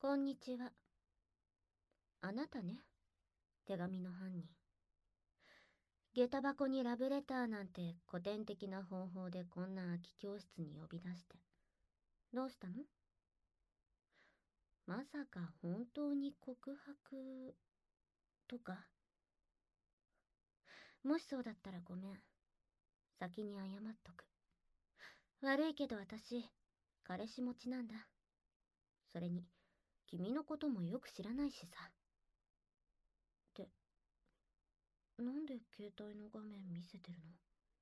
こんにちは。あなたね、手紙の犯人。下駄箱にラブレターなんて古典的な方法でこんな空き教室に呼び出して。どうしたの？まさか本当に告白とか？もしそうだったらごめん。先に謝っとく。悪いけど私、彼氏持ちなんだ。それに、君のこともよく知らないしさ。って、なんで携帯の画面見せてるの？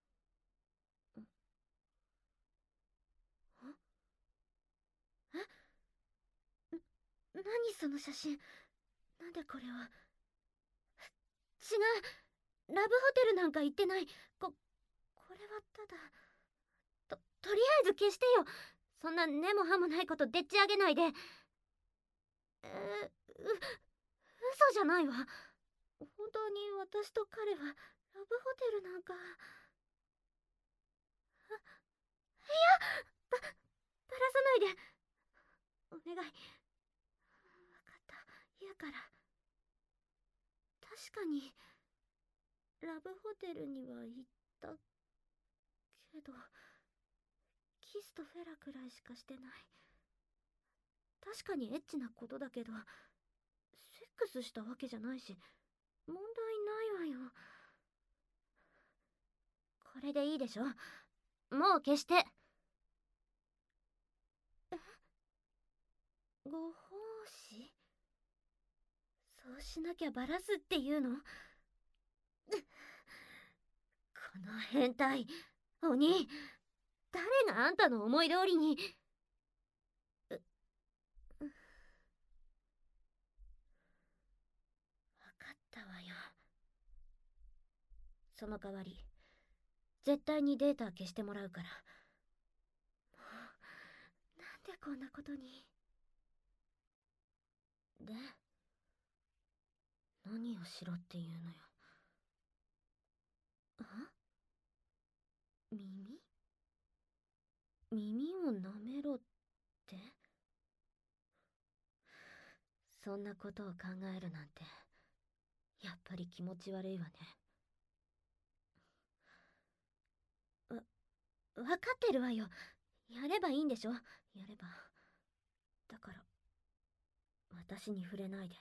何その写真。なんでこれは。違う、ラブホテルなんか行ってない。これはただ。とりあえず消してよ。そんな根も葉もないことでっち上げないで。嘘じゃないわ。本当に私と彼はラブホテルなんか。ばらさないで。お願い。わかった。言うから。確かにラブホテルには行ったけど、キスとフェラくらいしかしてない。確かにエッチなことだけど、セックスしたわけじゃないし、問題ないわよ。これでいいでしょ。もう消して。ご奉仕？そうしなきゃバラすっていうの？この変態鬼、誰があんたの思い通りに。分かったわよ。その代わり絶対にデータ消してもらうから。もうなんでこんなことに。で、何をしろっていうのよ。あ？耳を舐めろって？そんなことを考えるなんて、やっぱり気持ち悪いわね。わかってるわよ。やればいいんでしょ。やれば。だから私に触れないで。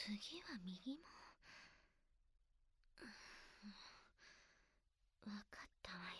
次は右も。わかったわよ。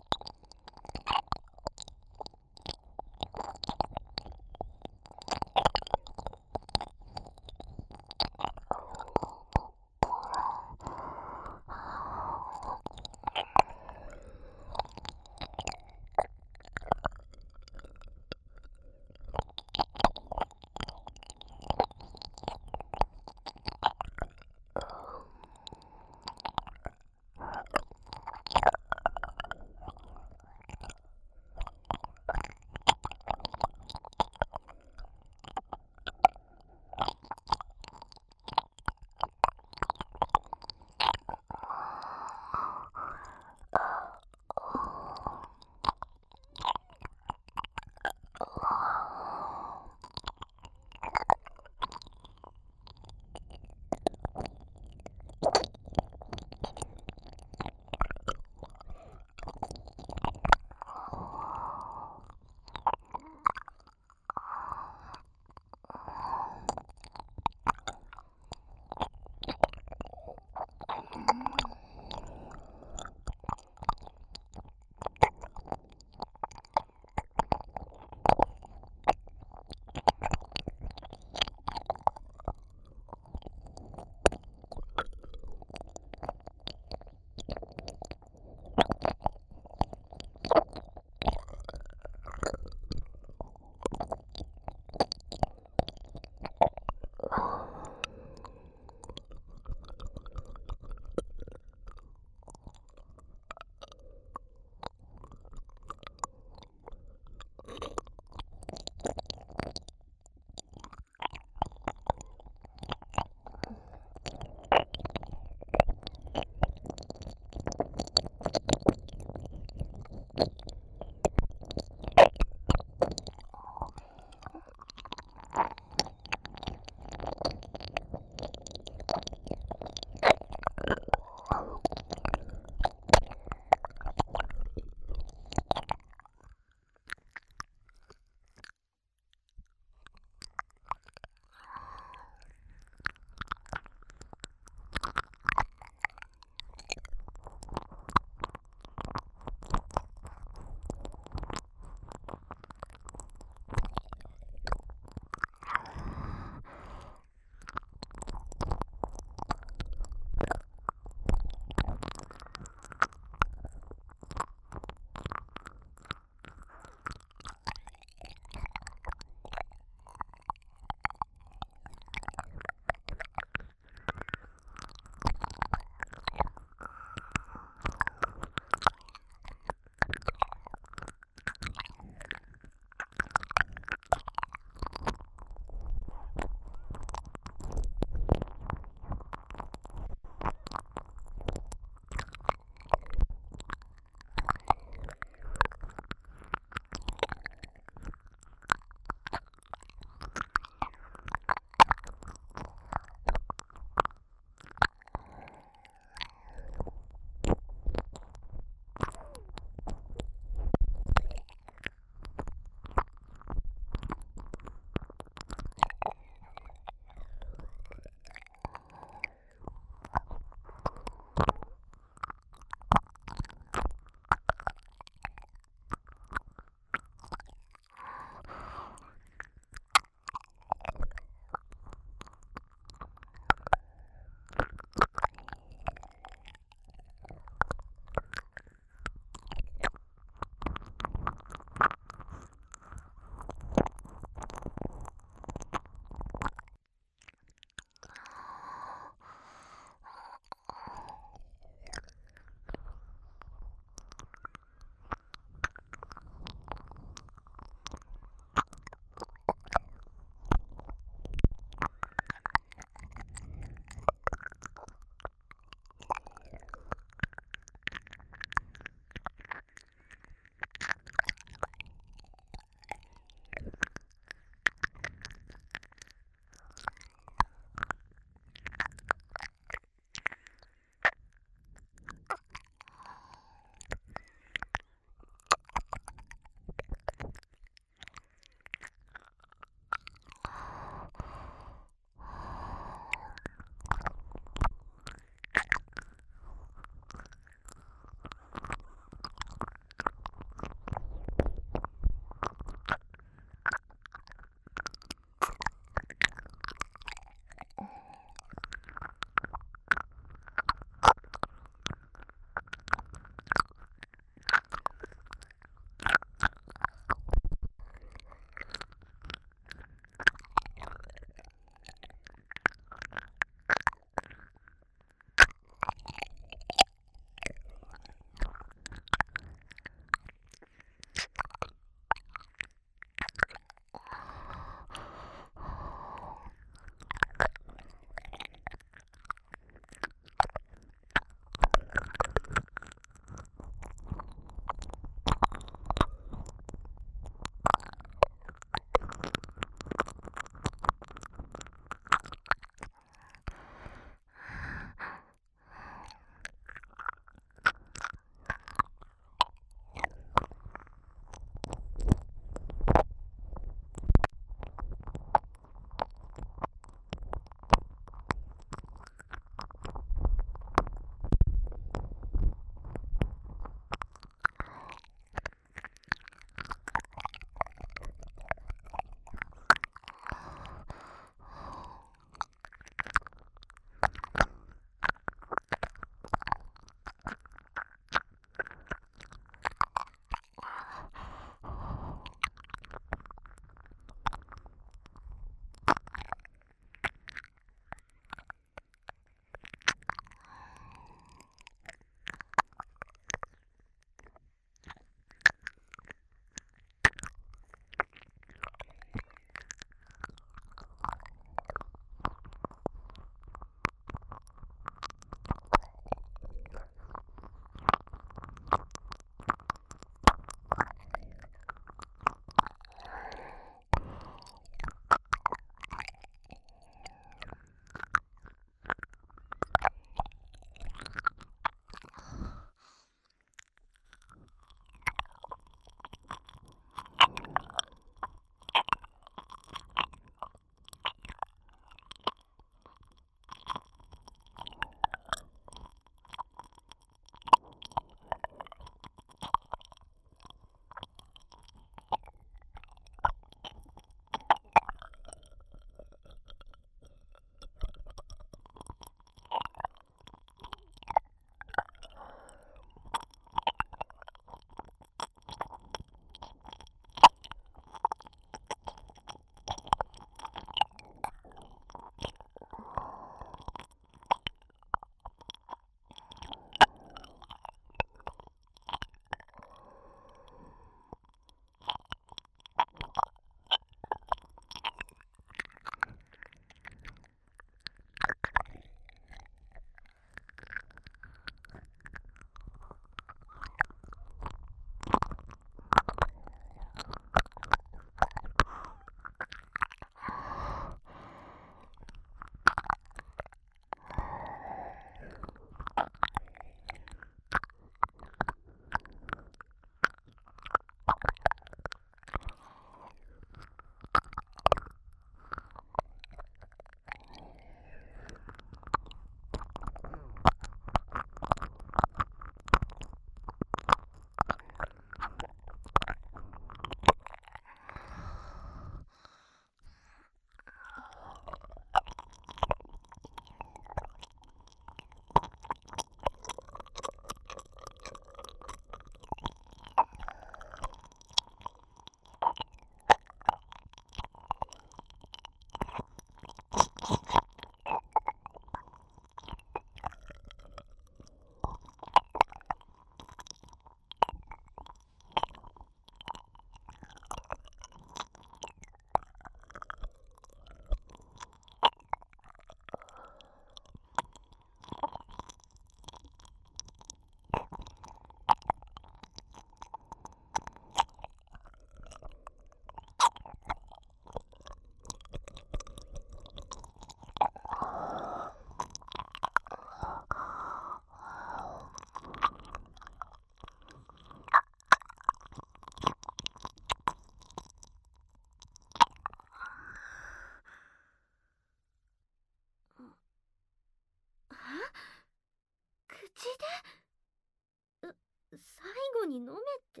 して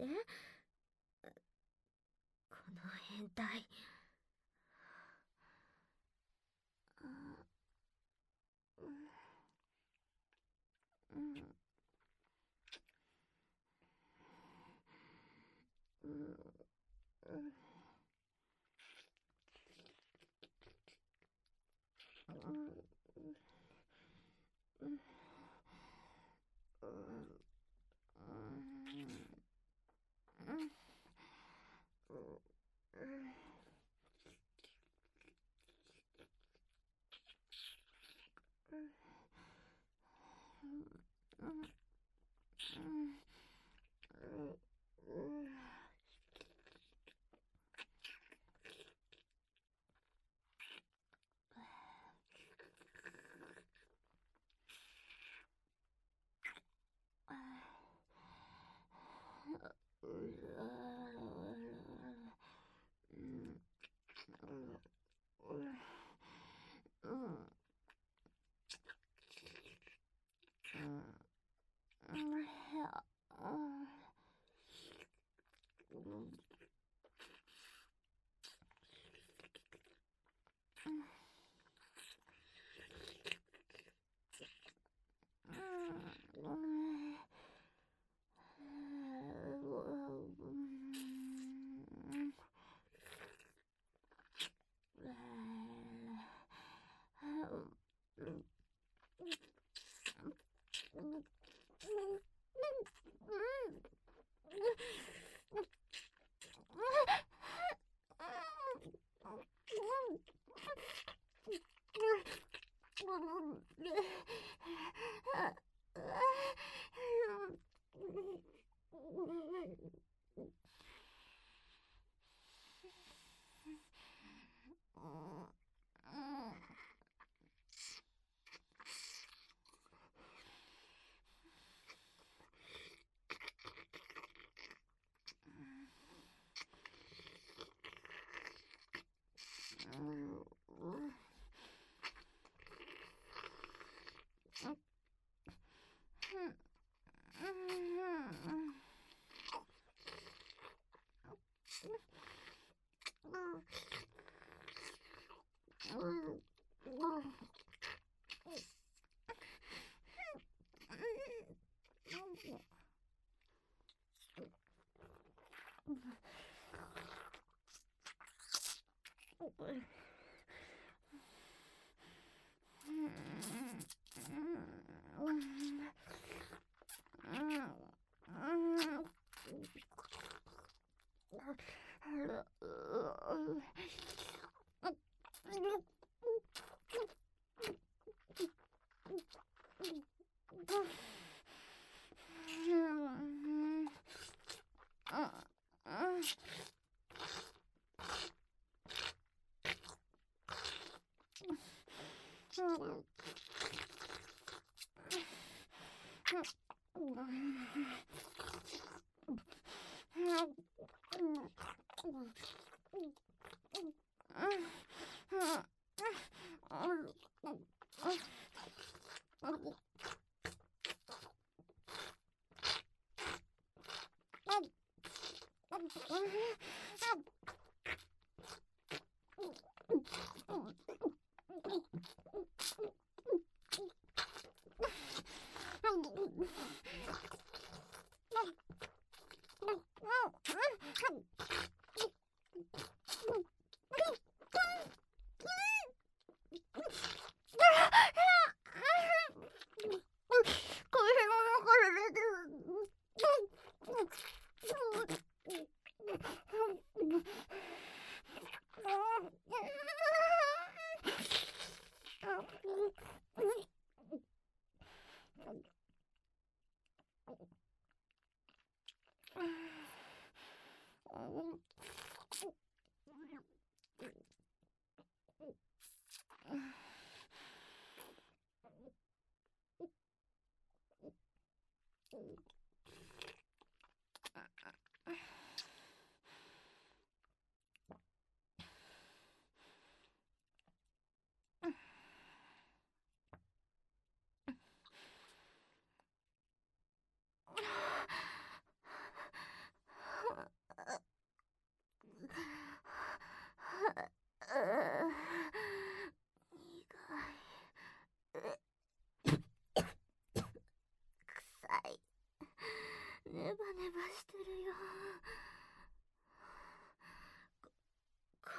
この変態。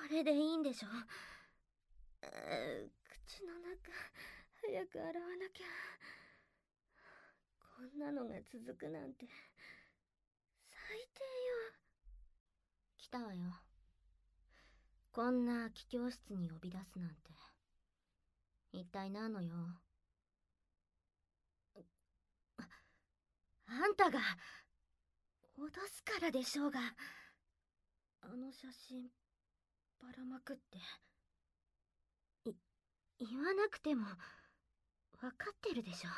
れでいいんでしょ。口の中早く洗わなきゃ。こんなのが続くなんて最低よ。来たわよ。こんな空き教室に呼び出すなんて一体何のよ。あんたが脅すからでしょうが。あの写真ばらまくって言わなくても分かってるでしょ。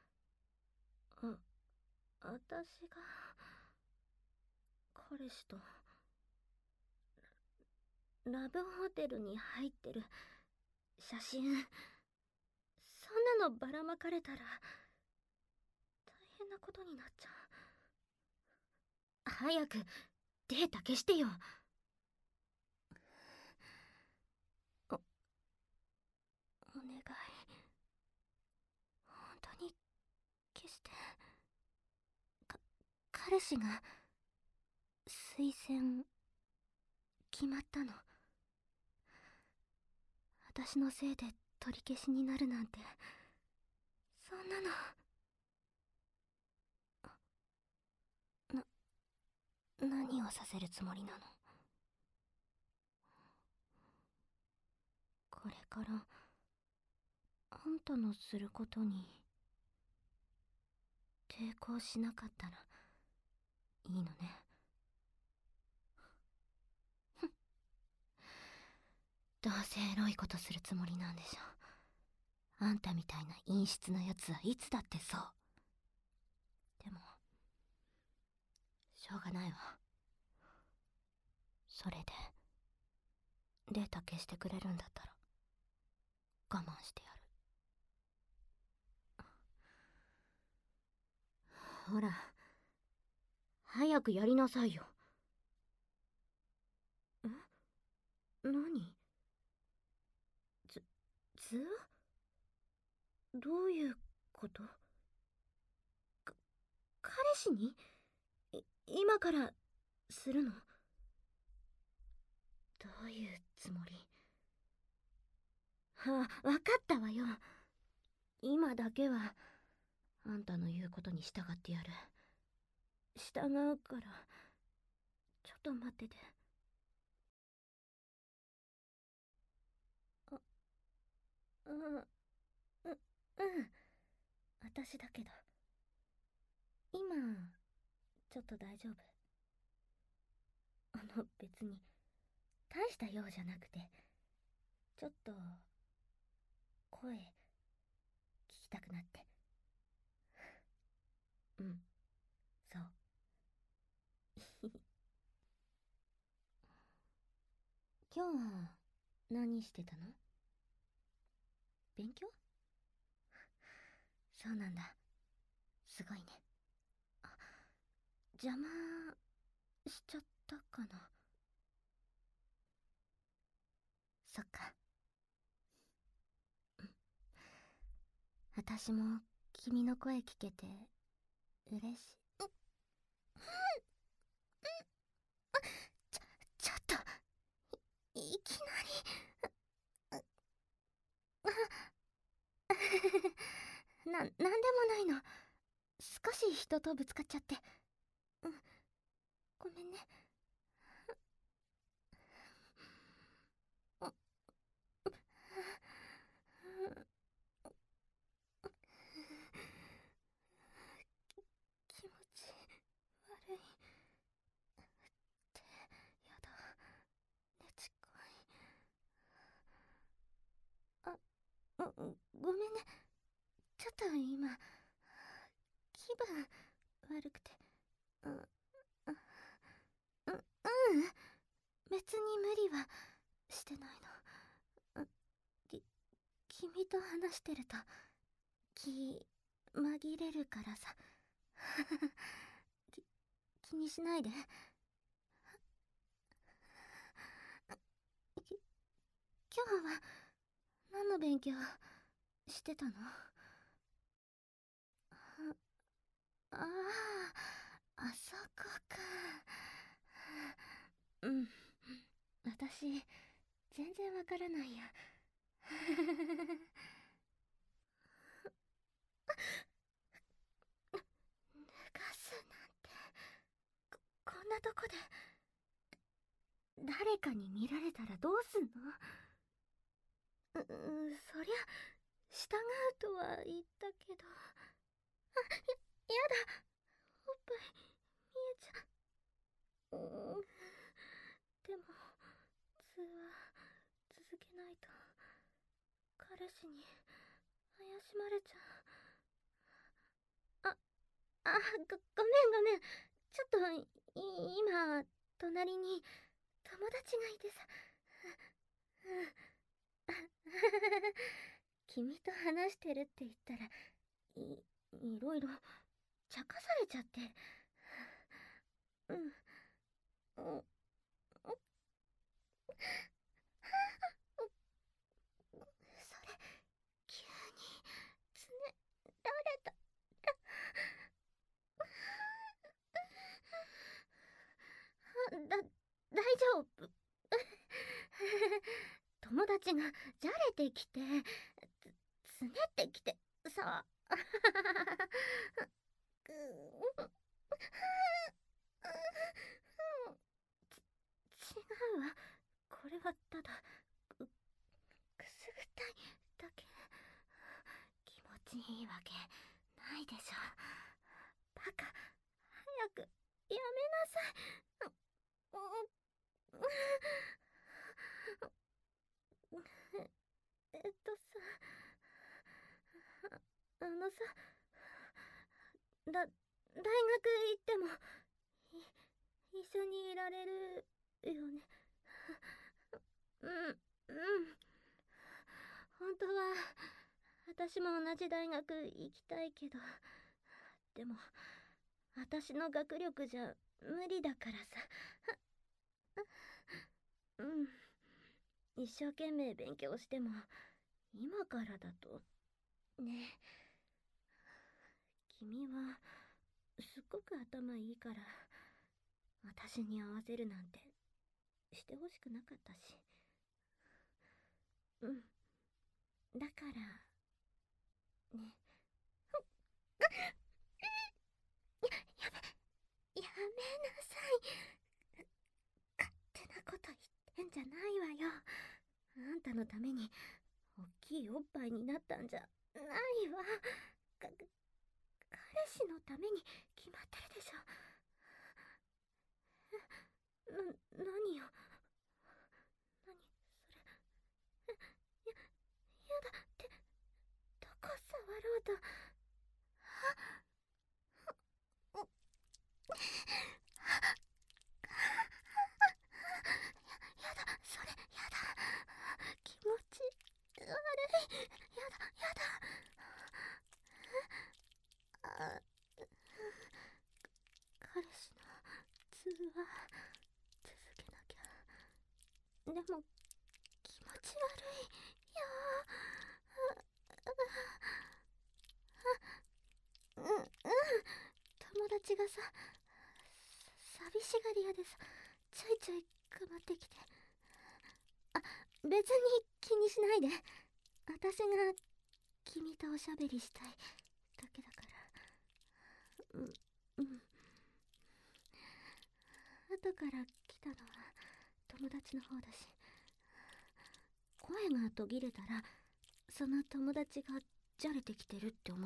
私が彼氏とラブホテルに入ってる写真、そんなのばらまかれたら大変なことになっちゃう。早くデータ消してよ。お願い、本当に消して。彼氏が推薦決まったの。私のせいで取り消しになるなんて、そんなの。何をさせるつもりなの。これからあんたのすることに抵抗しなかったらいいのね。どうせエロいことするつもりなんでしょ。あんたみたいな陰湿なやつはいつだってそう。でもしょうがないわ。それでデータ消してくれるんだったら我慢してやる。ほら早くやりなさいよ。何？図話？どういうこと？彼氏に今からするの？どういうつもり？わかったわよ。今だけはあんたの言うことに従ってやる。従うからちょっと待ってて。うん私だけど今ちょっと大丈夫。別に大した用じゃなくて、ちょっと声聞きたくなって。そう。今日は何してたの？勉強？そうなんだ。すごいね。邪魔しちゃったかな。そっか。私も君の声聞けて嬉しい。ちょっといきなりなんでもないの。少し人とぶつかっちゃって。ごめんね。気持ち悪いってやだ。ねちっこい。ごめんね。ちょっと今気分悪くて。別に無理はしてないの。君と話してると気紛れるからさ。気にしないで。今日は何の勉強してたの？ああ、あそこか。私全然わからないや。脱がすなんて、こんなとこで誰かに見られたらどうすんの？そりゃ従うとは言ったけど。やだ、おっぱい見えちゃう。でも通話続けないと彼氏に怪しまれちゃう。ごめんごめん。ちょっと今隣に友達がいてさ。君と話してるって言ったらいろいろ茶化されちゃって。それ急につねられた大丈夫。友達がじゃれてきてつねってきてさ。違うわ。これはただくすぐったいだけ。気持ちいいわけないでしょ。バカ、早くやめなさい。さ、大学行っても一緒にいられるよね。本当は私も同じ大学行きたいけど、でも私の学力じゃ無理だからさ。一生懸命勉強しても今からだとね。君はすっごく頭いいから私に合わせるなんてしてほしくなかったし。だからね。やめなさい。勝手なこと言ってんじゃないわよ。あんたのために大きいおっぱいになったんじゃないわ。彼氏のために決まってるでしょ。何よ。何それ。やだって、どこ触ろうと。やだ、それ、やだ。気持ち悪い。やだ。彼氏の通話続けなきゃ。でも気持ち悪いよ。友達がさ、寂しがり屋でさ、ちょいちょいかまってきて。別に気にしないで。私が君とおしゃべりしたいだけだから。後から来たのは友達の方だし、声が途切れたらその友達がじゃれてきてるって思って。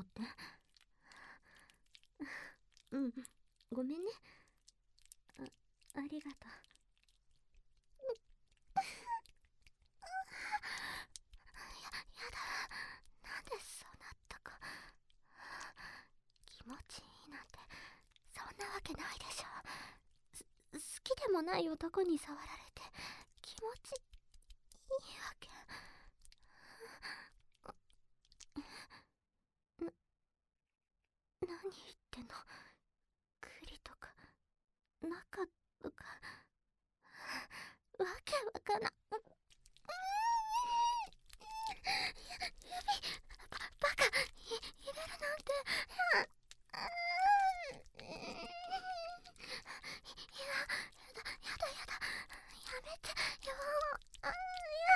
ごめんね。ありがとう。やだ。なんでそうなったか。気持ちいいなんてそんなわけないでしょ。好きでもない男に触られて気持ちいいわけ。何言ってんの。栗とか中とかわけわかんな。指バカ入れるなんて。やだやめてよ。や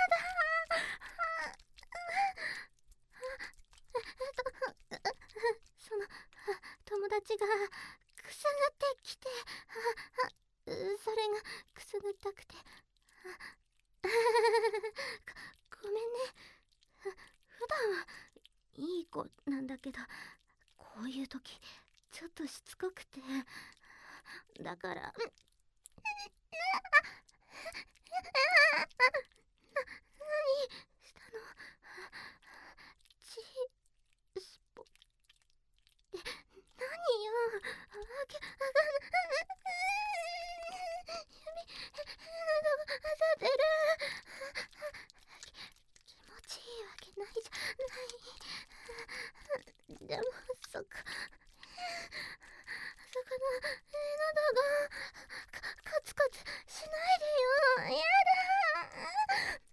くすぐったくて。ごめんね。普段はいい子なんだけど、こういう時ちょっとしつこくて、だから。何したの？スポって何よ。あけあが指などが当たってる。気持ちいいわけないじゃない。でもそこの喉がカツカツしないでよ。やだ。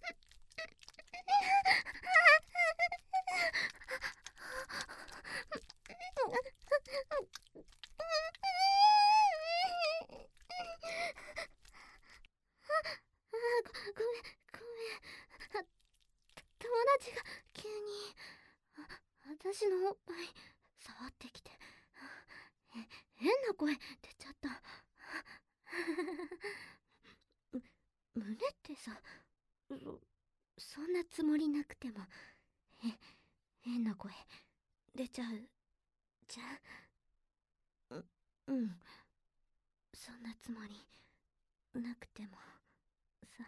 ごめん。友達が急に私のおっぱい触ってきて、変な声出ちゃった。胸ってさ、そんなつもりなくても変な声出ちゃうじゃん。そんなつもりなくてもさ。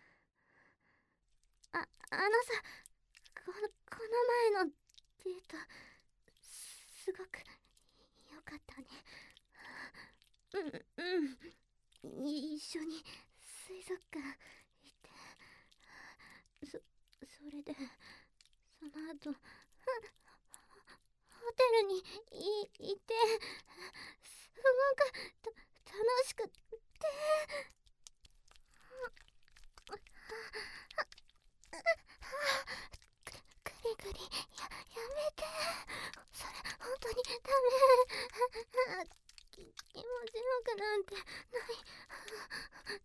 あのさ、この前のデートすごくよかったね。一緒に水族館行って、それでその後ホテルに行って、すごく楽しくって。グリグリやめて。それ本当にダメ。気持ちよくなんてない。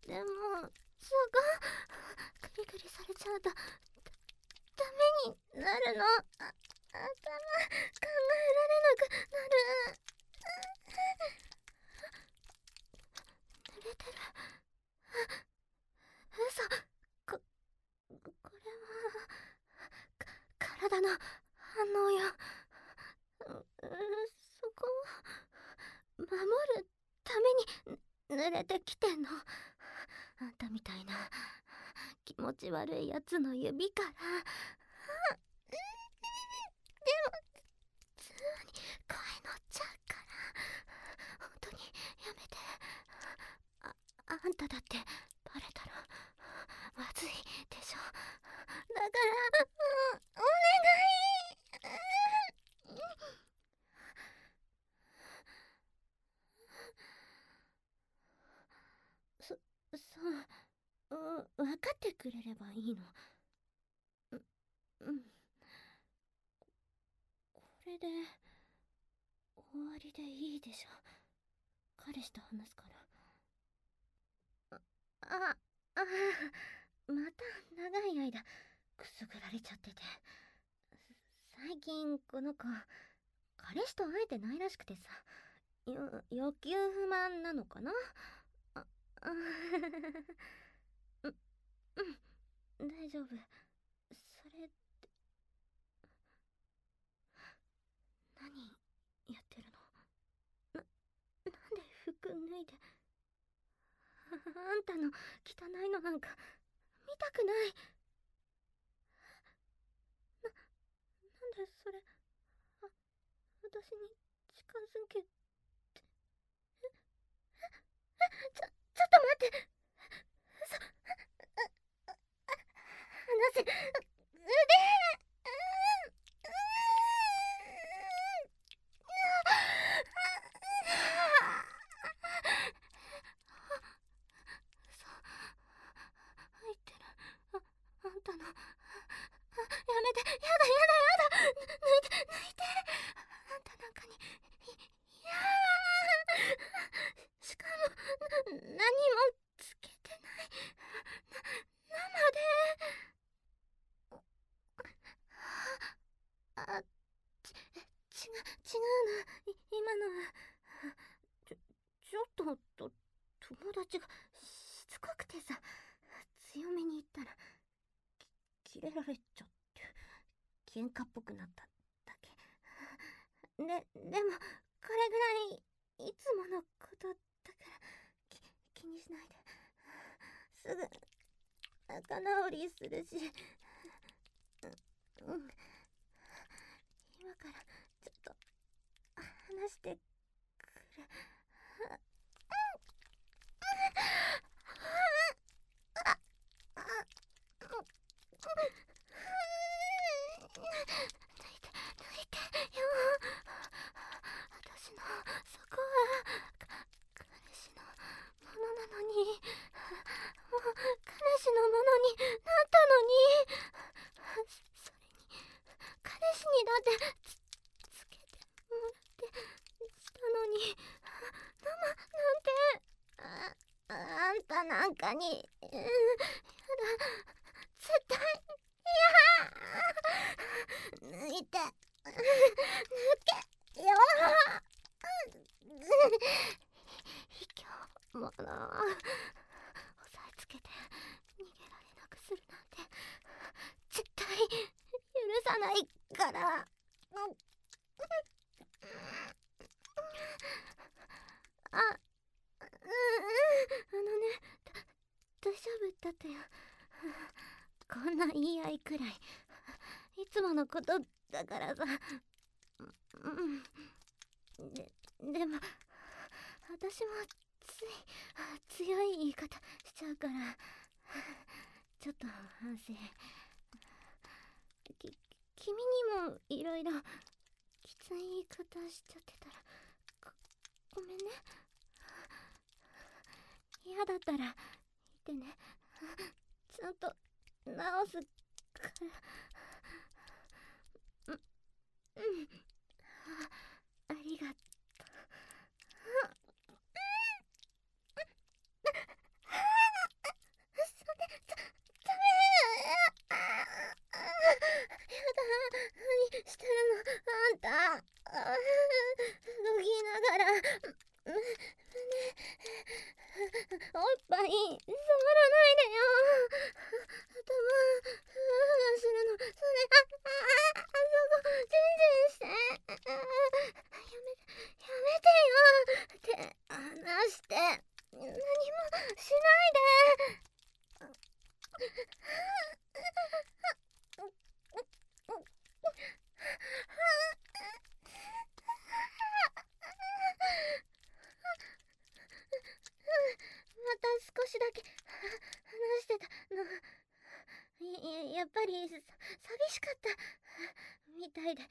でもそこグリグリされちゃうとダメになるの。頭考えられなくなる。濡れてる。嘘。これは体の反応よ。そこを守るために濡れてきてんの。あんたみたいな気持ち悪いやつの指から。でも通話に声乗っちゃうから、本当にやめて。あんただってバレたらまずいでしょ。だからお願い。そう、分かってくれればいいの。これで終わりでいいでしょ。彼氏と話すから。また長い間くすぐられちゃってて。最近この子彼氏と会えてないらしくてさ、欲求不満なのかな。大丈夫。それって何やってるの？なんで服脱いで。あんたの汚いのなんか見たくない。なんでそれ私に近づけて。ちょっと待って。離せ。腕。入ってる。あんたの。やめて。やだ。抜いて。あんたなんかに。やしかも何もつけてない。生で。 キレられちゃって喧嘩っぽくなっただけ。でもこれぐらいいつものことだから気にしないで。すぐ仲直りするし。今からちょっと話してくれ。抜いてよ。私のそこは彼氏のものなのに、もう彼氏のものになったのに、それに彼氏にだってつけてもらってしたのに、ママなんて。あんたなんかに、やだ、絶対嫌。抜いて、抜けよ。卑怯者。押さえつけて逃げられなくするなんて絶対許さないから。大丈夫だってよ。こんな言い合いくらいいつものことだからさ。でも私も強い言い方しちゃうからちょっと反省。君にもいろいろきつい言い方しちゃってたらごめんね。嫌だったら言ってね。ちゃんと直すから。ありがとう。ダメ。やだ。何してるのあんた。動きながらおっぱい触らないでよ。頭するのそれ。そこチンチンして。やめてよ。手離して。何もしないで。また少しだけ話してたの。やっぱり寂しかったみたいでさ。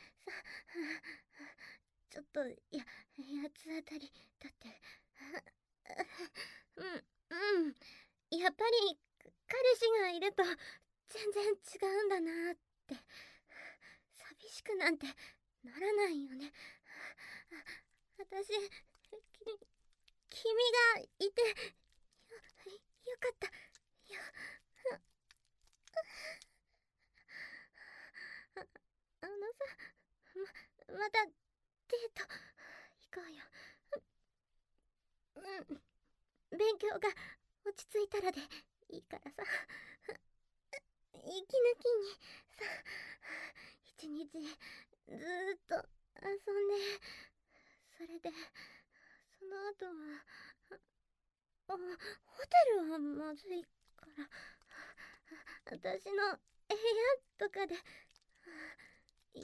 ちょっと八つ当たりだって。やっぱり彼氏がいると全然違うんだなって。寂しくなんてならないよね。私君がいてよかったよ。あのさ、またデート行こうよ。勉強が落ち着いたらでいいからさ。息抜きにさ、一日ずーっと遊んで、それでその後はホテルはまずいから私の部屋とかでイ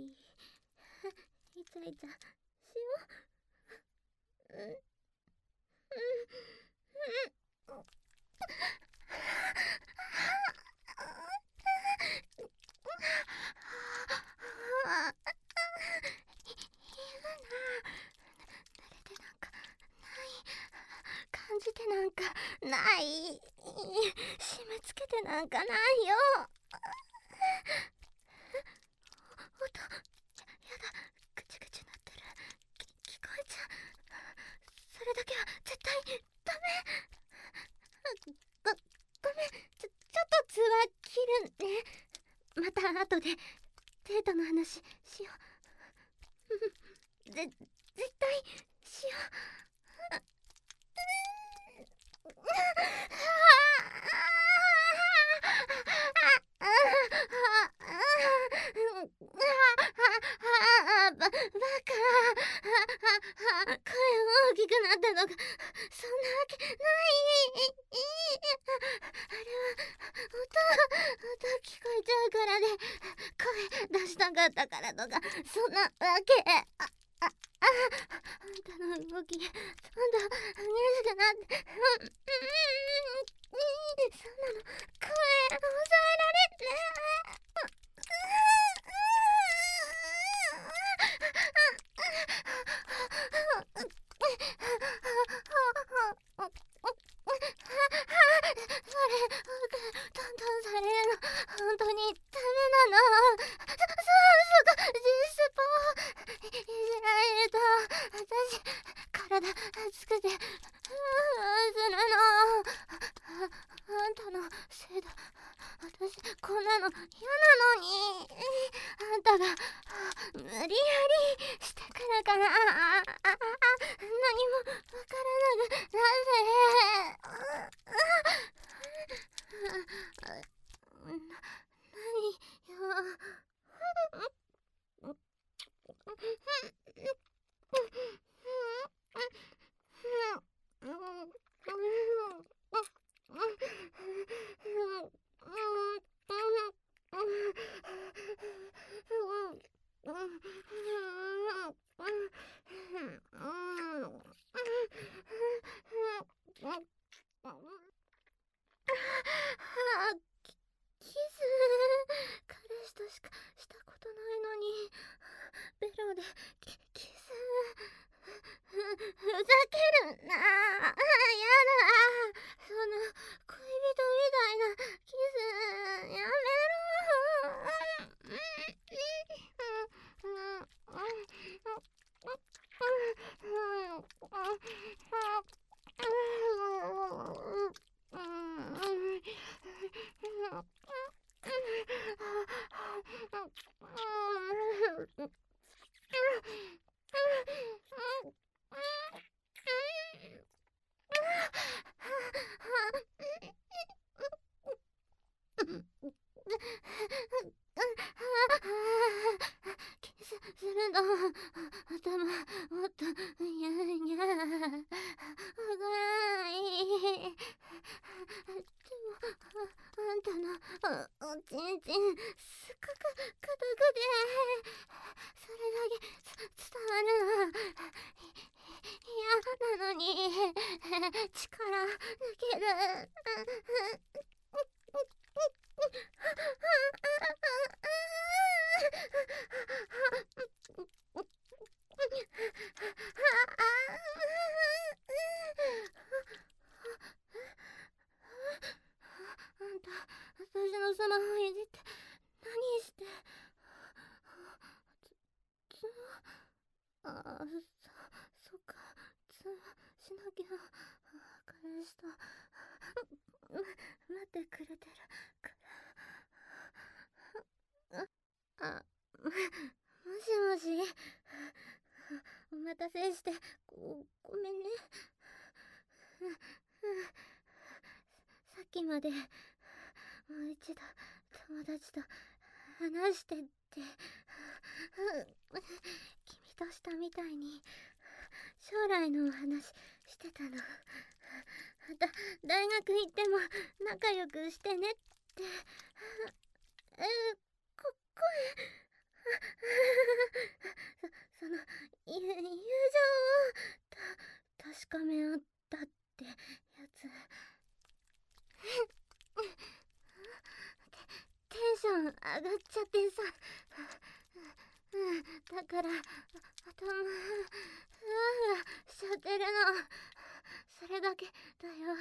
チャイチャしよう。感じてなんかない。締め付けてなんかないよ。音やだ、ぐちぐちなってる。聞こえちゃう。それだけは絶対ダメ。ごめん。ちょっと通話切るね。また後でデートの話しよう。絶対しよう。 かったからとかそんなわけ。あんたの動きどんどん激しくなって、そんなの声抑えられて。トントンされるの本当にダメなの。実スポいじられると私体熱くてするの。あんたのせいだ。私こんなの嫌なのに。あんたが無理やりしてくるから何もわからなくなぜ。何よ。キス彼氏としかしたことないのにベロでキスふざけるな。やだ。そんな恋人みたいなキスやめろ。キスするの頭もっとにゃにゃわからない。でもあんたのおちんちんすっごく硬くてそれだけ伝わるの嫌なのに力抜ける。あんた私のスマホいじって何して通話そっか通話しなきゃ。彼氏と待ってくれてるからもしもしお待たせしてごめんね。さっきまでもう一度友達と話してって君としたみたいに将来のお話してたの。大学行っても仲良くしてねって声その友情を確かめ合ったってやつ。テンション上がっちゃってさ。だから頭ふわふわしちゃってるの。それだけだよ。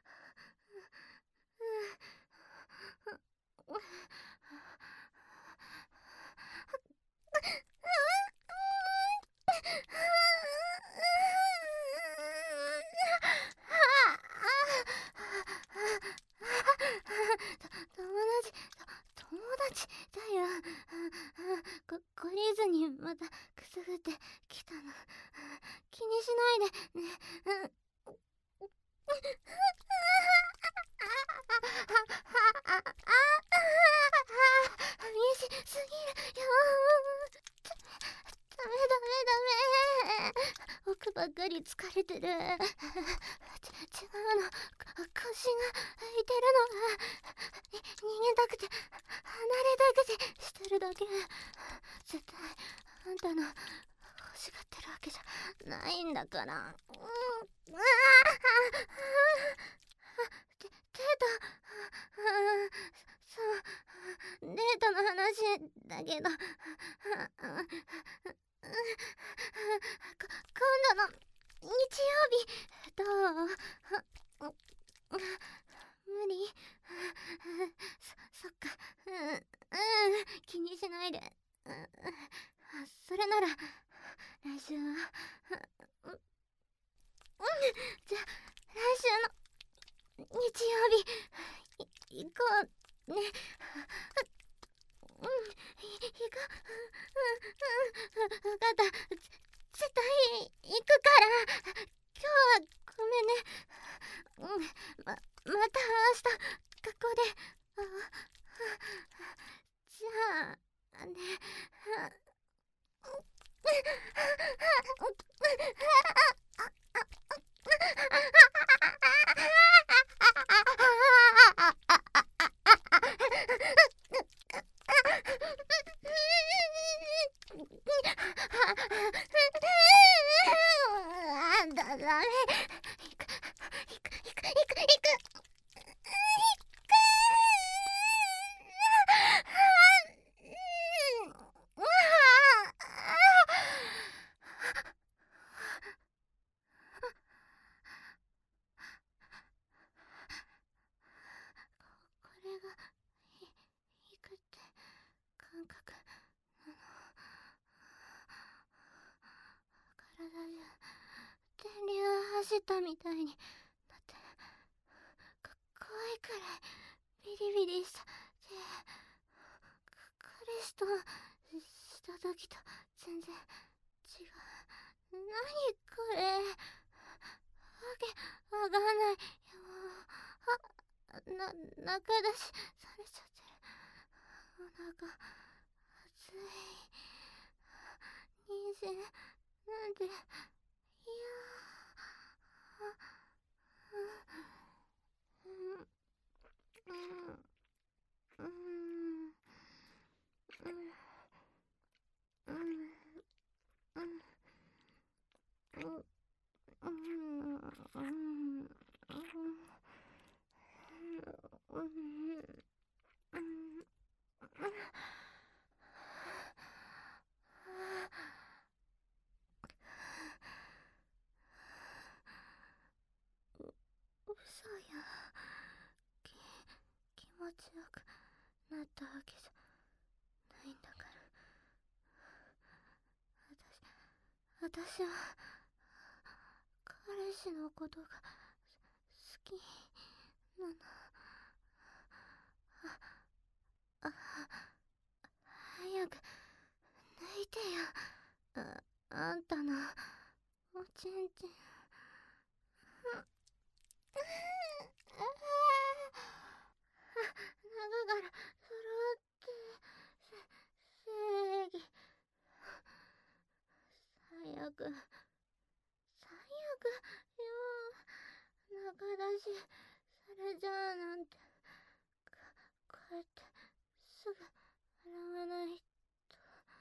友達だよ。懲りずにまたくすぐってきたの。気にしないでね。見しすぎるよ。ダメ。奥ばっかり疲れてる。違うの。腰が浮いてるの。逃げたくて離れたくてしてるだけ。 絶対あんたの欲しがってるわけじゃないんだから。デート、そう、デートの話だけど、今度の日曜日どう？無理？そっか。気にしないで。それなら来週はじゃあ来週の日曜日行こうね。行こう。分かった。絶対行くから。今日はごめんね。また明日学校で。じゃあね。ダメ。行く。これが行くって感覚なの。体中電流走ったみたいになって怖いくらいビリビリした。で彼氏とした時と全然違う。何これ、わけわかんないよ。中出しされちゃってる。お腹熱い。妊娠なんて嫌。嘘や。気持ちよくなったわけじゃないんだから。私は彼氏のことが好きなの。早く抜いてよ。あんたのおちんちん。中から揃って正義。最悪よ。中出しされちゃうなんて。帰ってすぐ洗わないと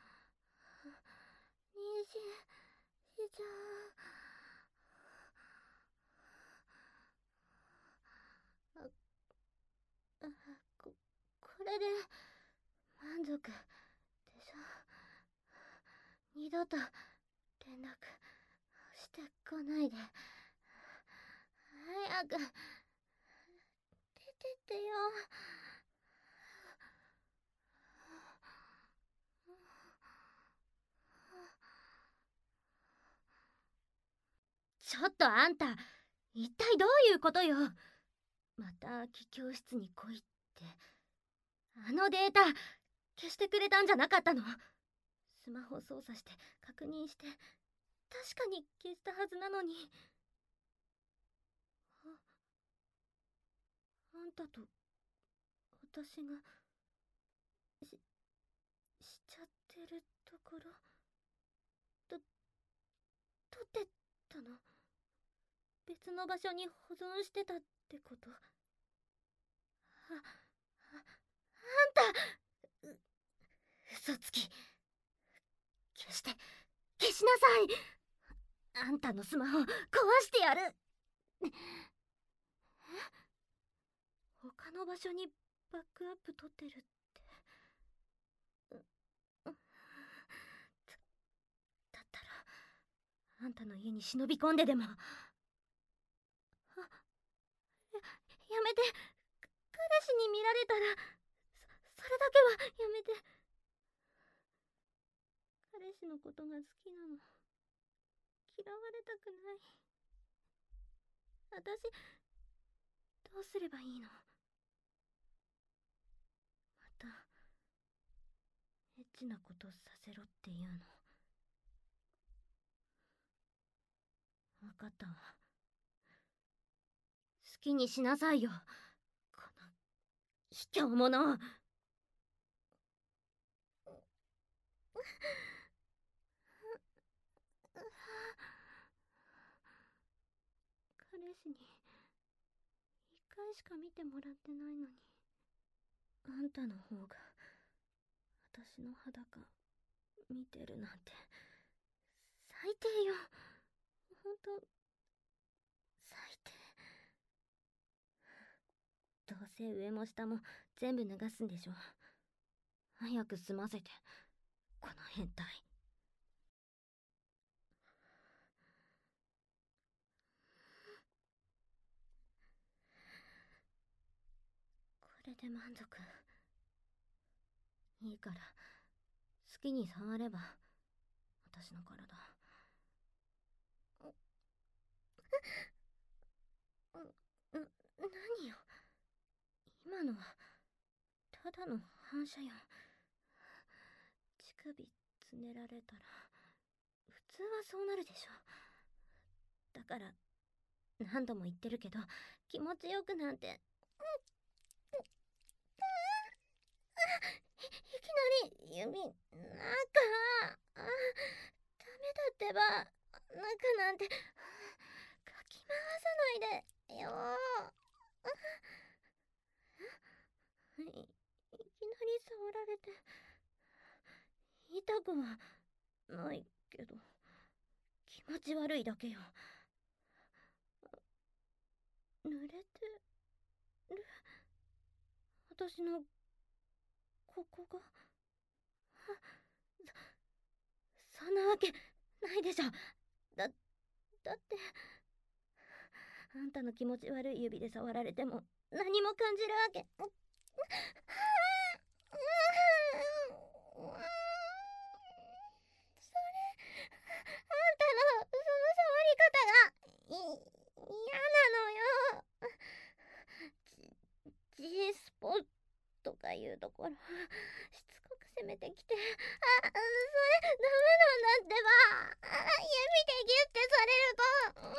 妊娠しちゃう。これで満足でしょ。二度と連絡してこないで。早く出てってよ。ちょっとあんた、一体どういうことよ。また空き教室に来いって。あのデータ消してくれたんじゃなかったの？スマホ操作して確認して確かに消したはずなのに。あんたと私がしちゃってるところ撮ってたの？別の場所に保存してたってこと？あんた、嘘つき。 して、消しなさい。あんたのスマホ壊してやる。他の場所にバックアップ取ってるって。だったら、あんたの家に忍び込んででも。やめて。彼氏に見られたら、それだけはやめて。彼氏のことが好きなの。嫌われたくない。私、どうすればいいの？また、エッチなことさせろっていうの？わかったわ。好きにしなさいよ。この、卑怯者。彼氏に一回しか見てもらってないのに、あんたの方が私の裸見てるなんて最低よ。ほんと最低。どうせ上も下も全部脱がすんでしょ。早く済ませて、この変態。これで満足。いいから、好きに触れば、私の体。何よ。今のは、ただの反射よ。乳首つねられたら、普通はそうなるでしょ。だから、何度も言ってるけど、気持ちよくなんて。いきなり指、中、ダメだってば、中なんて、かき回さないでよ。いきなり触られて、痛くはないけど、気持ち悪いだけよ。濡れてる。私の、ここが。そんなわけないでしょ。だってあんたの気持ち悪い指で触られても何も感じるわけ。それ、あんたのその触り方が嫌なのよ。G スポットかいうところしつこく攻めてきて、それダメなんだってば。指でギュッてされると、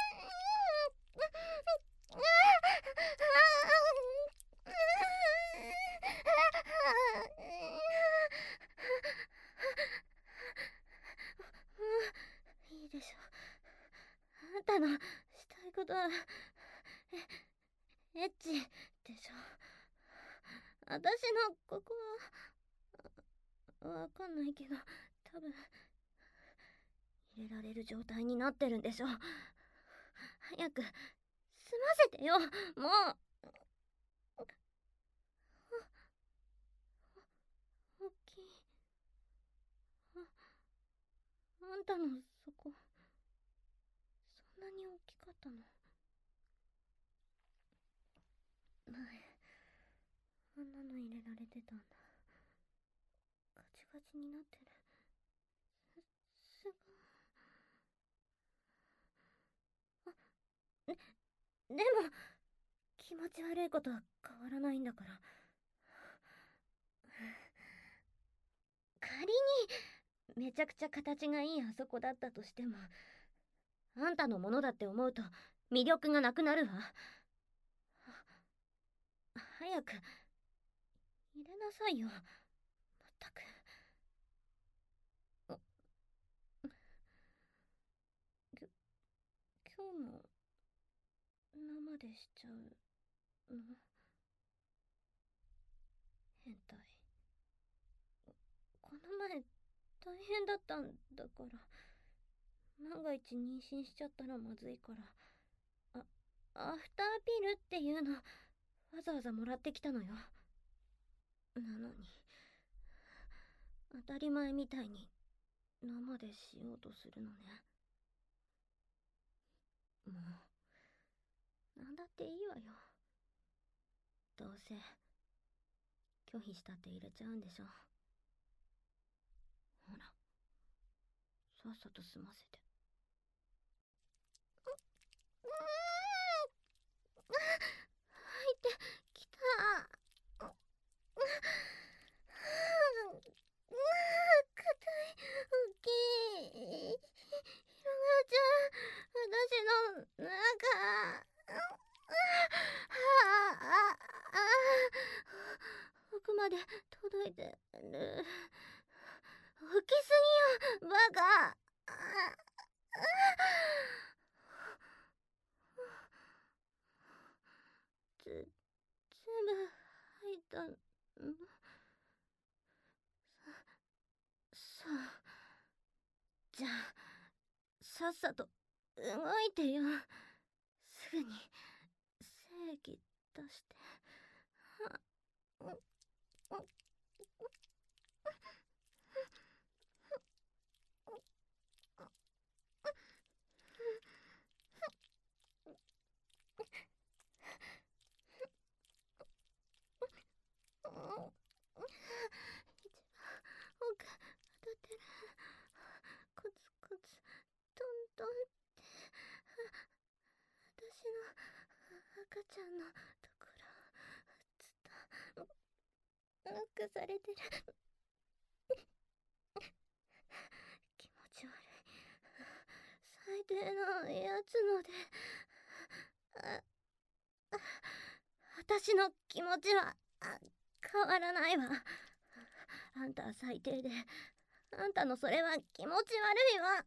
いいでしょ。あんたのしたいことはエッチでしょ。私のここはわかんないけど、多分入れられる状態になってるんでしょ。早く済ませてよ、もう。大きい。あんたのそこ、そんなに大きかったの？前、あんなの入れられてたんだ。ガチガチになってる。すごい。でも、気持ち悪いことは変わらないんだから。仮に、めちゃくちゃ形がいいあそこだったとしても、あんたのものだって思うと魅力がなくなるわ。早く入れなさいよ。まったく。今日も生でしちゃうの？変態。この前大変だったんだから。万が一妊娠しちゃったらまずいから。アフターピルっていうのわざわざもらってきたのよ。なのに当たり前みたいに生でしようとするのね。もうなんだっていいわよ。どうせ拒否したって入れちゃうんでしょ。ほら、さっさと済ませて。入ってきた。硬い。大きい。ひろがちゃん、私の中。奥まで届いてる。吹きすぎよ、バカ。全部入ったの。さあ、じゃあさっさと動いてよ。すぐに精液出して。奥当たってる。コツコツトントンって私の赤ちゃんのところずっとノックされてる。気持ち悪い。最低のやつので私の気持ちは変わらないわ。あんたは最低で、あんたのそれは気持ち悪いわ。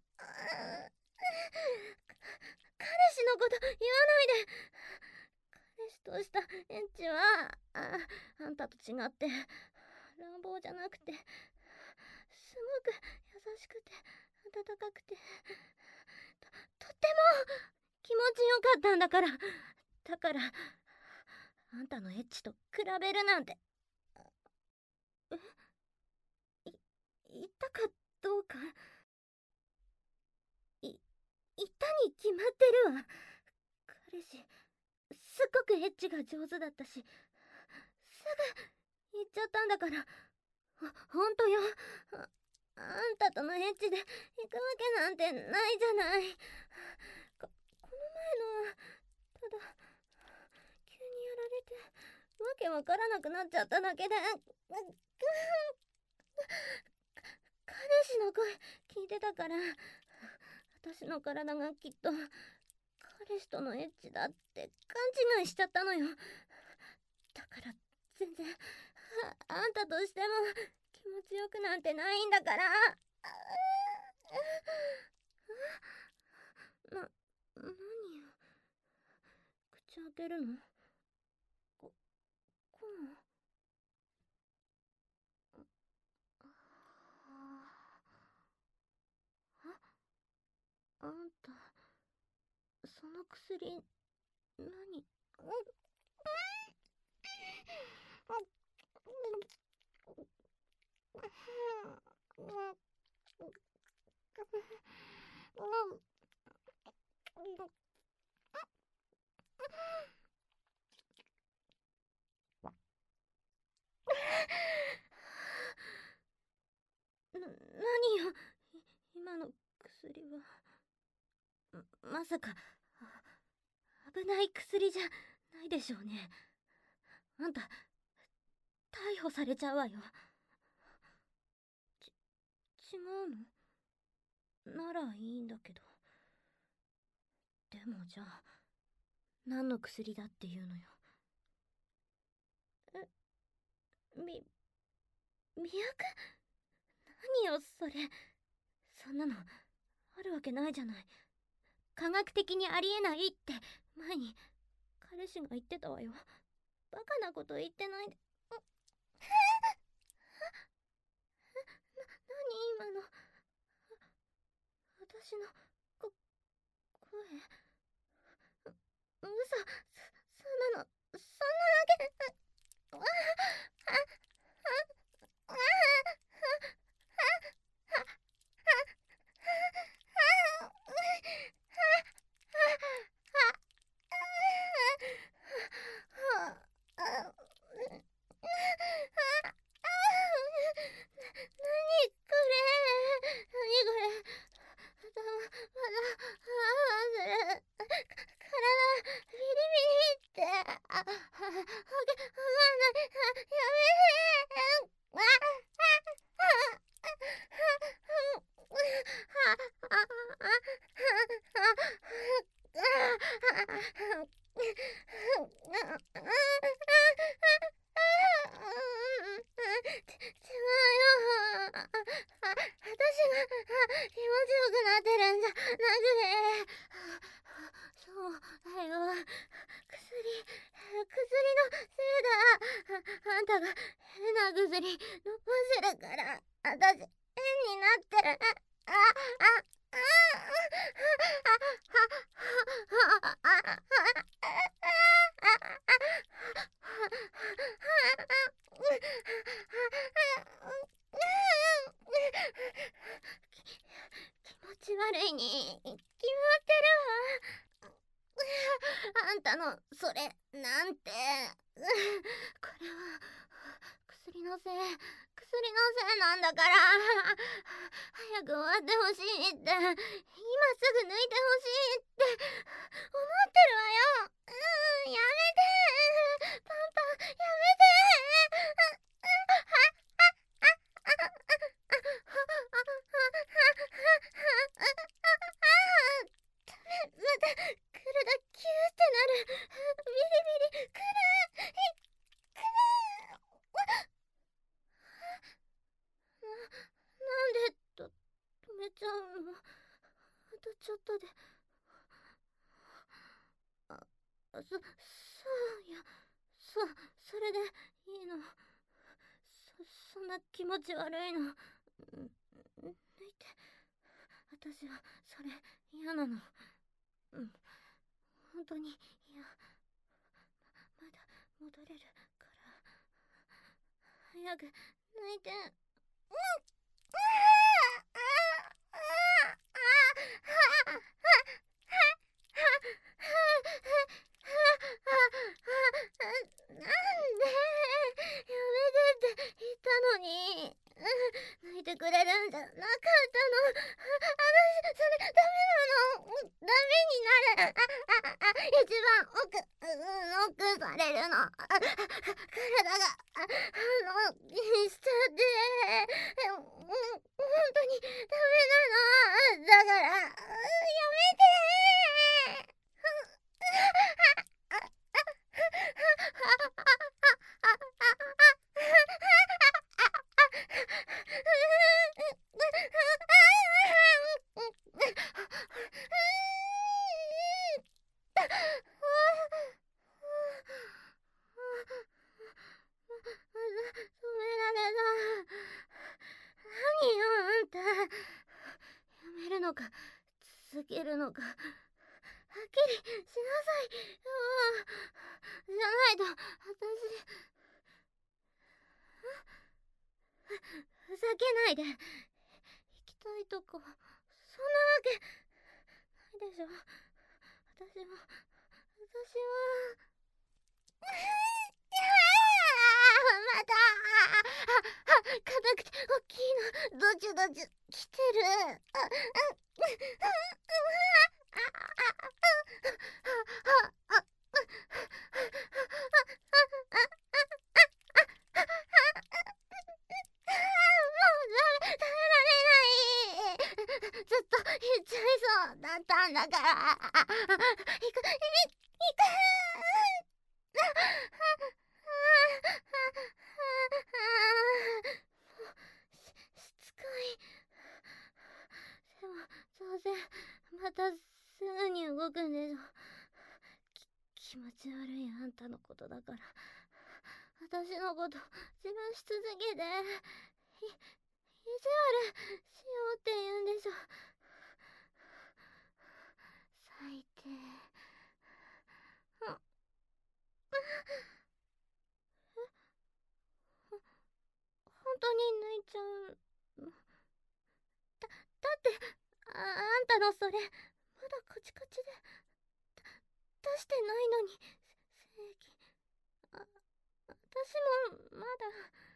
彼氏のこと言わないで。彼氏としたエッチはあんたと違って乱暴じゃなくて、すごく優しくて温かくて、とっても気持ちよかったんだから。だからあんたのエッチと比べるなんて。言ったかどうか。言ったに決まってるわ。彼氏すっごくエッチが上手だったし、すぐ言っちゃったんだから。ほんとよ。あんたとのエッチで行くわけなんてないじゃない。この前のはただ急にやられてわけわからなくなっちゃっただけで。彼氏の声聞いてたから、私の体がきっと彼氏とのエッチだって勘違いしちゃったのよ。だから全然あんたとしても気持ちよくなんてないんだから。何よ、口開けるの？こうあんた、その薬何？何よ、今の薬は。まさか危ない薬じゃないでしょうね。あんた逮捕されちゃうわよ。違うの？ならいいんだけど。でもじゃあ何の薬だっていうのよ。魅薬？何よそれ。そんなのあるわけないじゃない。科学的にありえないって前に彼氏が言ってたわよ。バカなこと言ってないで。何今の私の声嘘、そんなの、そんなわけ、あ、あ、あ、あ、あんたが変な薬飲ませるから私変になってる。気持ち悪いに決まってるわ。あんたのそれなんてこれは薬のせいなんだから早く終わってほしいって今すぐ抜いてほしいって思ってるわよ。やめてパパやめてまた体キューってなる。ビリビリくる。なんで止めちゃうの。あとちょっとで。そうや、それでいいの。そんな気持ち悪いの抜いて。私はそれ嫌なの。本当に嫌。まだ戻れるから早く抜いて。なんでやめてって言ったのに抜いてくれるんじゃなかったの。私それダメなの。ダメになる。一番奥されるの。体がしちゃって本当にダメなの。だからやめて。止められない。何よあんた。やめるのか続けるのかはっきりしなさいよ。じゃないと私ふざけないで。行きたいとこそんなわけないでしょ。私はまた硬くて大きいのどちゅ来てる。ずっと言っちゃいそうだったんだから。行く。しつこい。でもどうせまたすぐに動くんでしょ。気持ち悪いあんたのことだから私のことじらし続けていい悪しようって言うんでしょ。最低。本当に泣いちゃう。だってあんたのそれまだカチカチで出してないのに。正義。私もまだ。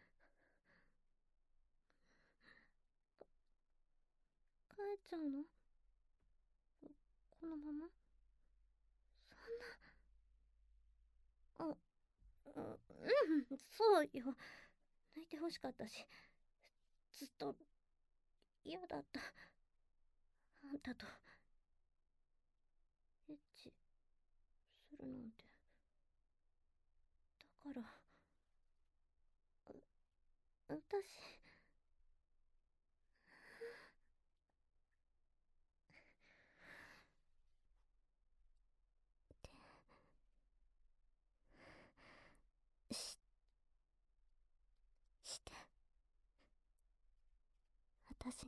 帰っちゃうの？このまま？そんな。そうよ。泣いてほしかったし、ずっと嫌だった。あんたとエッチするなんて。だから、私、し、して、私に、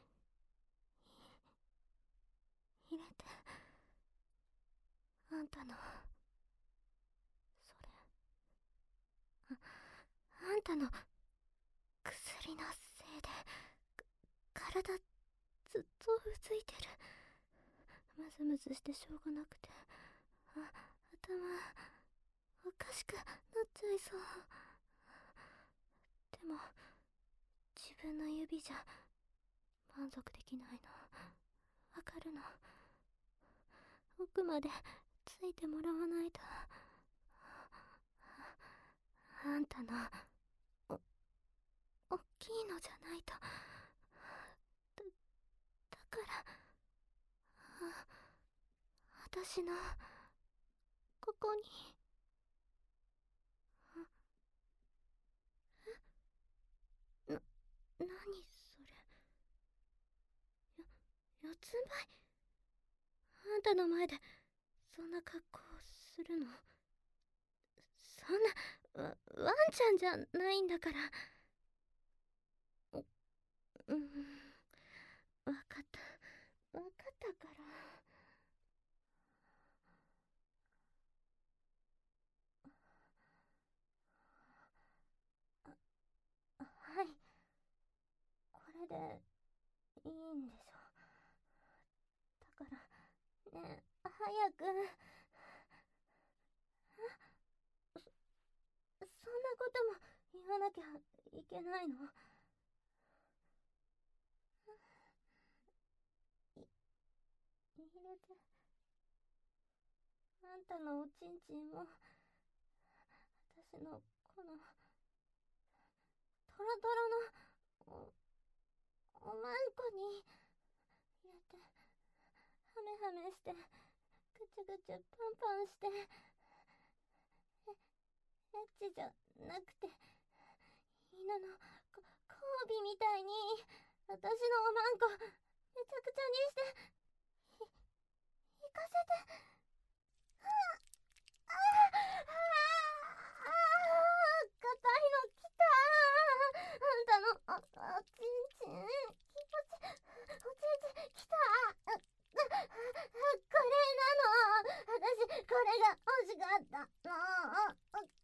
入れて、あんたの、それ、あんたの、薬のせいで、体、ずっとうずいてる。ムズムズしてしょうがなくて、頭、おかしくなっちゃいそう。でも、自分の指じゃ、満足できないの。わかるの。奥までついてもらわないと。あんたのおっきいのじゃないと。だから私のここに。な、何それ。四つん這い。あんたの前でそんな格好するの？そんなワンちゃんじゃないんだから。うん、わかったから。はい、これでいいんでしょ。だからね、早く。そんなことも言わなきゃいけないの？入れて。あんたのおちんちんも私のこのトロトロのおまんこに入れて、ハメハメして、ぐちゅぐちゅパンパンして、エッチじゃなくて犬の交尾みたいに私のおまんこめちゃくちゃにして行かせて。硬いのきた。あんたのおちんちん気持ち、おちんちんきた。これなの。私これが欲しかったの。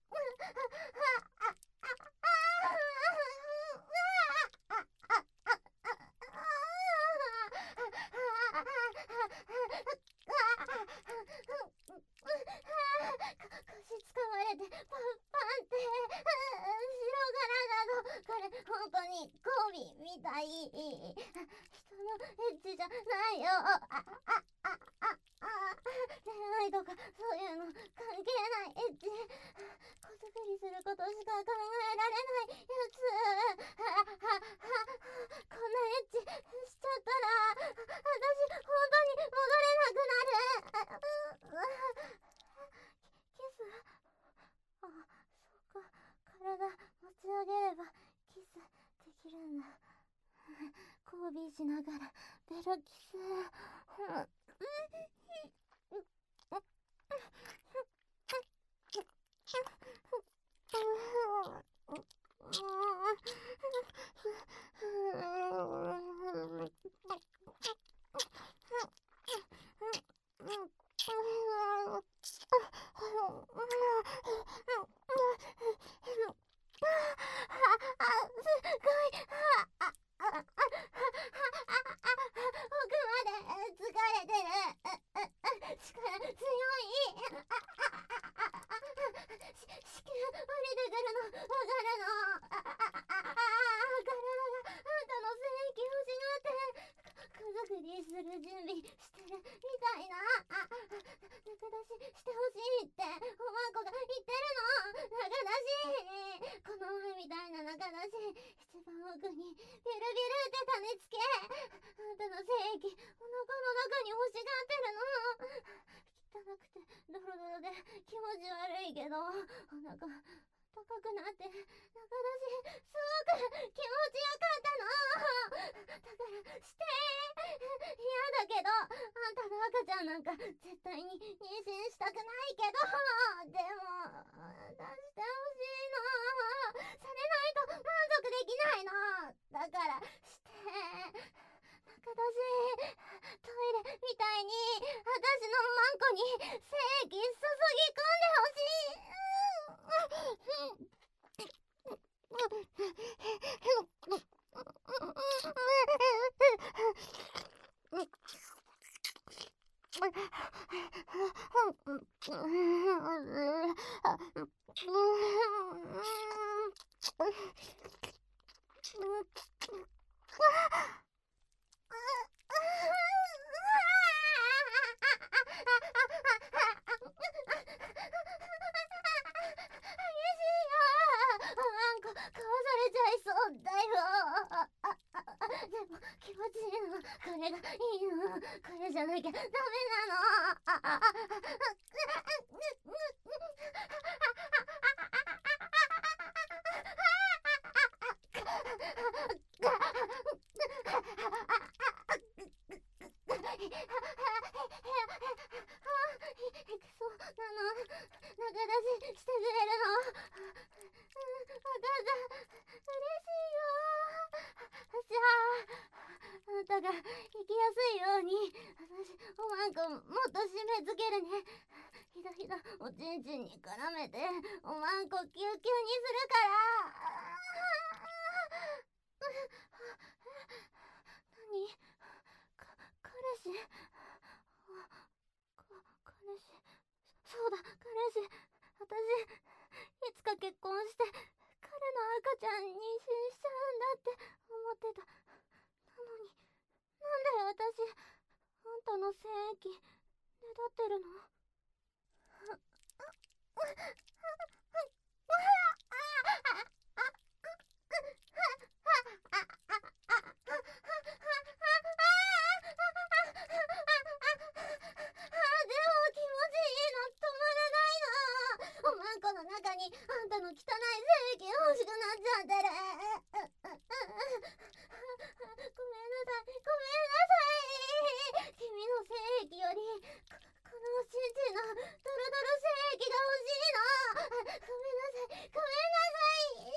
腰つかまれてパンパンって白柄なの。これ本当に交尾みたい。人のエッチじゃないよ。恋愛とかそういうの関係ないエッチ。小作りすることしか考えられないやつ。こんなエッチしちゃったら私本当に戻れなくなる。キス？あ、そうか。体持ち上げればキスできるんだ。交尾しながらベロキス。 この前みたいな中だし、一番奥にビルビルって種付け。あんたの精液、お腹の中に欲しがってるの。汚くてドロドロで気持ち悪いけど、お腹高くなって中だし、すごく気持ちよかったの。だからして。嫌だけど、あんたの赤ちゃんなんか絶対に妊娠したくないけど、でも出してほしいの。されないと満足できないの。だからして中だし、トイレみたいに私のマンコに精液注ぎ込んでほしい。気持ちいいの。これがいいの。これじゃなきゃダメなの。そうなの。仲出ししてくれるの。わかった。嬉しいよ。じゃあ、あんたが行きやすいように、私、おまんこもっと締め付けるね。ひだひだおちんちんに絡めて、おまんこキュキュにするから。何？彼氏？彼氏？そうだ、彼氏。私、いつか結婚して、彼の赤ちゃん妊娠しちゃうんだって思ってた。なのに、なんで私、あんたの精液、ねだってるの？おまんこの中にあんたの汚い精液が欲しくなっちゃってる。ごめんなさい。君の精液よりこのおちんちんのドロドロ精液が欲しいの。ごめんなさい。ごめんなさい。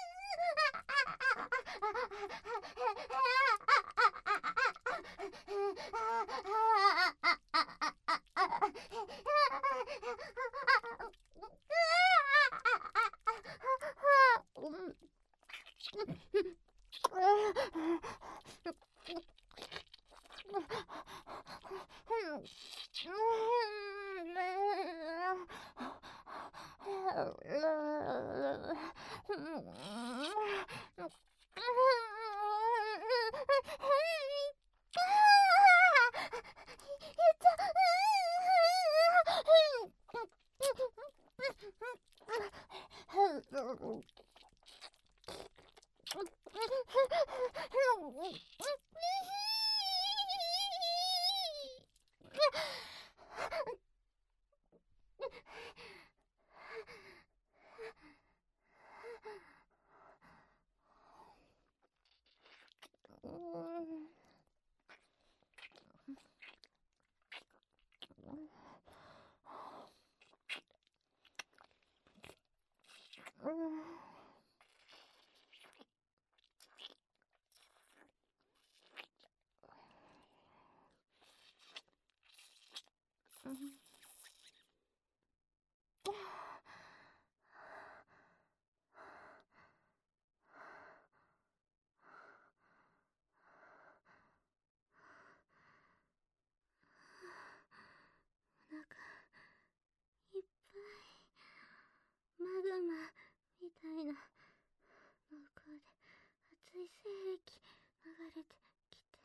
いっぱいマグマみたいな濃厚で熱い精液流れてきて、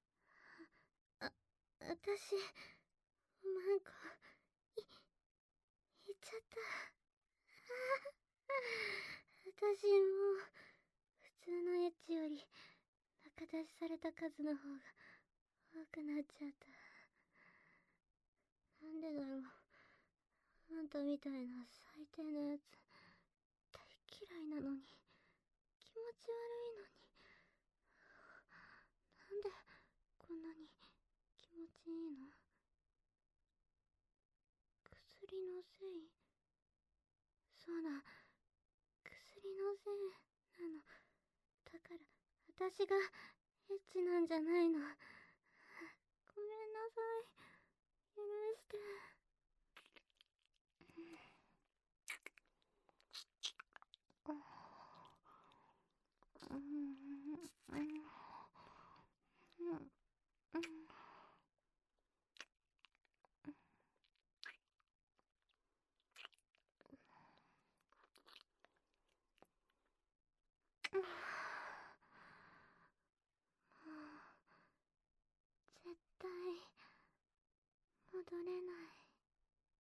私おまんこいっちゃった。 私も普通のエッチより仲出しされた数の方が多くなっちゃった。なんでだろう。あんたみたいな最低なやつ大嫌いなのに、気持ち悪いのに、なんでこんなに気持ちいいの？薬のせい？そうだ、薬のせいなの。だから私がエッチなんじゃないの。ごめんなさい。許して。絶対戻れない。